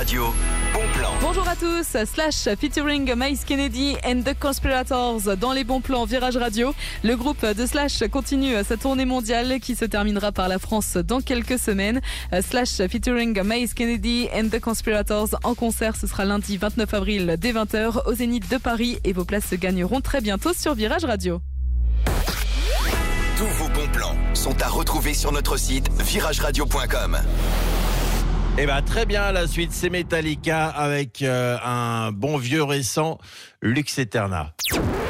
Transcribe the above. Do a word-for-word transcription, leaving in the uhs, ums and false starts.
Radio, bon plan. Bonjour à tous, Slash featuring Mace Kennedy and the Conspirators dans les bons plans Virage Radio. Le groupe de Slash continue sa tournée mondiale qui se terminera par la France dans quelques semaines. Slash featuring Mace Kennedy and the Conspirators en concert, ce sera lundi vingt-neuf avril dès vingt heures au Zénith de Paris et vos places se gagneront très bientôt sur Virage Radio. Tous vos bons plans sont à retrouver sur notre site virage radio point com. Eh ben très bien, la suite c'est Metallica avec euh, un bon vieux récent, Lux Eterna.